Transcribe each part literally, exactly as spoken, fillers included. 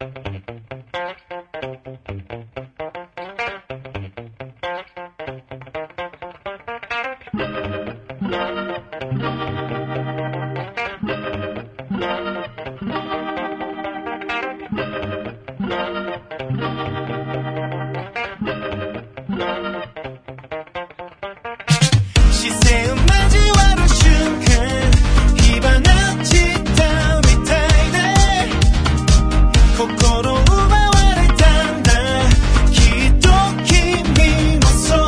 視線交わる瞬間火花散ったみたいで心奪われたんだきっと君もそう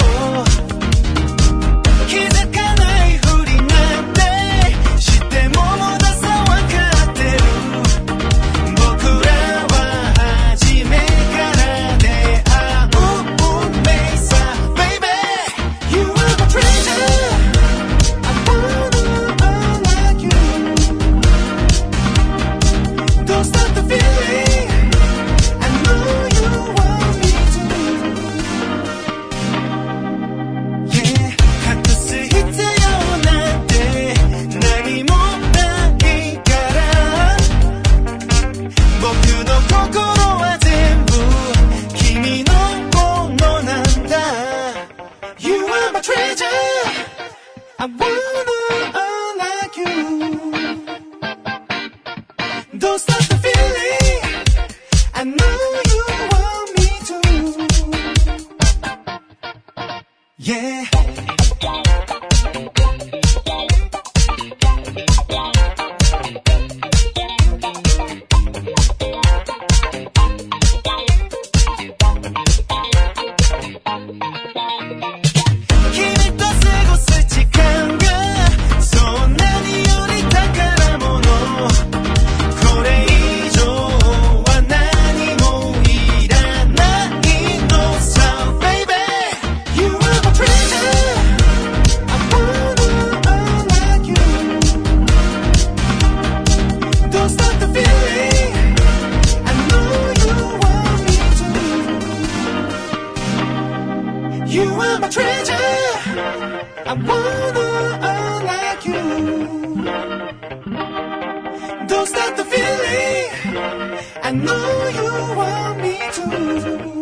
気づかないふりなんてしてももださわかってる僕らは初めから出会う運命さ Baby You are my treasure Don't stop the feeling. I know you want me to. Yeah, 隠す必要なんて何もないから僕の心は全部君のものなんだ You are my treasure. I wanna like you. Don't stop the feeling. I know you want me to. Yeah. You are my treasure. I wanna like you. Don't stop the feeling. I know you want me to.